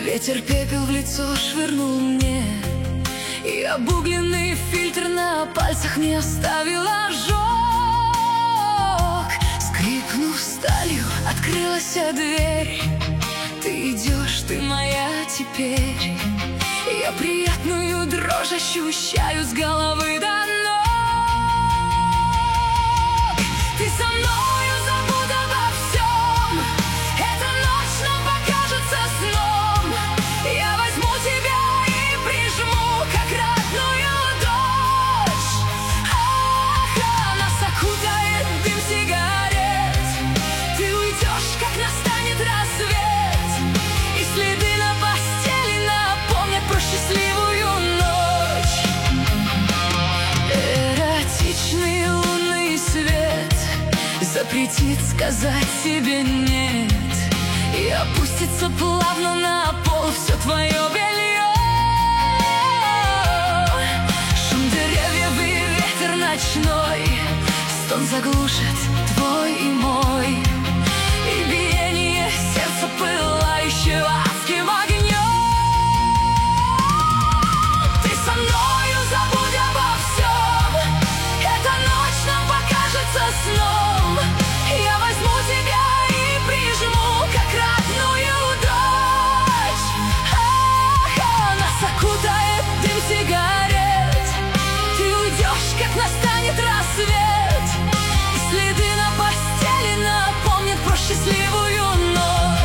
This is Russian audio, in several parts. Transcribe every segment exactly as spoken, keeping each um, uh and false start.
Ветер пепел в лицо швырнул мне, и обугленный фильтр на пальцах не оставил ожог. Скрипнув сталью, открылась дверь. Ты идешь, ты моя теперь. Я приятную дрожь ощущаю с головы до ног. Ты со мною, забудь обо всем. Эта ночь нам покажется сном. Я возьму тебя и прижму, как родную дочь. Ах, а нас окутает дым сигарет. Ты уйдешь, как настанет рассвет, и следы на постели напомнят про счастливую ночь. Эротичный лунный свет запретит сказать себе нет, и опустится плавно на пол все твое белье. Шум деревьев и ветер ночной, стон заглушит твой и мой, и биение сердца, пылающего адским огнем. Ты со мною, забудь обо всем. Эта ночь нам покажется сном. Я возьму тебя и прижму, как родную дочь. Ах, а нас окутает дым сигарет. Ты уйдешь, как настанет рассвет, и следы на постели напомнят про счастливую ночь.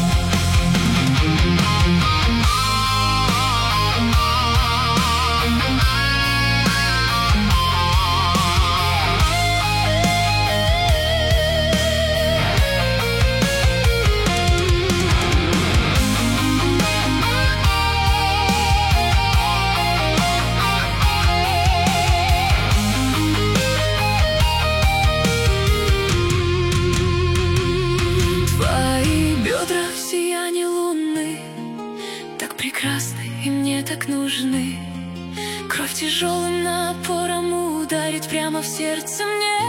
Прекрасны и мне так нужны. Кровь тяжелым напором ударит прямо в сердце мне.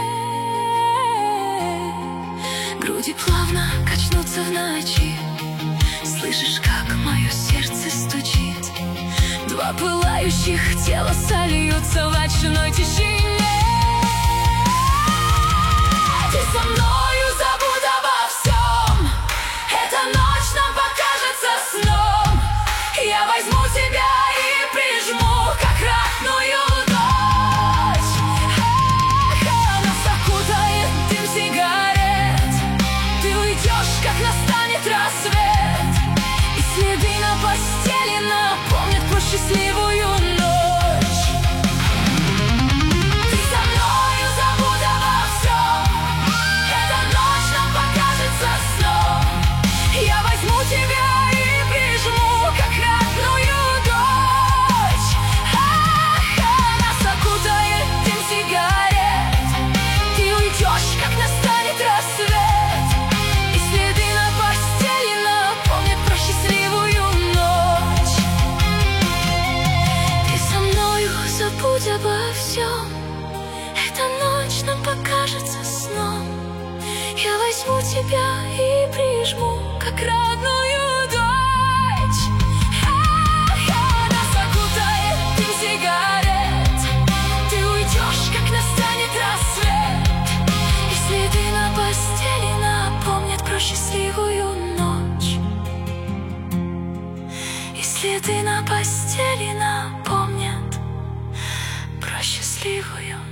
Груди плавно качнутся в ночи. Слышишь, как мое сердце стучит? Два пылающих тела сольются в ночной тишине. Ты со мною, забудь обо всем. Эта ночь нам покажется сном. Я возьму тебя и прижму, как родную дочь. Ах, а нас окутает дым сигарет. Ты уйдешь, как настанет рассвет, и следы на постели напомнят про счастливую ночь. Ты со мною, забудь обо всем. Эта ночь нам покажется сном. Я возьму тебя и прижму, как родную дочь. Ах, а нас окутает дым сигарет. Ты уйдешь, как настанет рассвет, и следы на постели напомнят про счастливую ночь. Ты со мною, забудь обо всем. Эта ночь нам покажется сном. Я возьму тебя и прижму, как родную дочь. Ах, а нас окутает дым сигарет. Ты уйдешь, как настанет рассвет, и следы на постели напомнят про счастливую ночь. И следы на постели напомнят про счастливую ночь.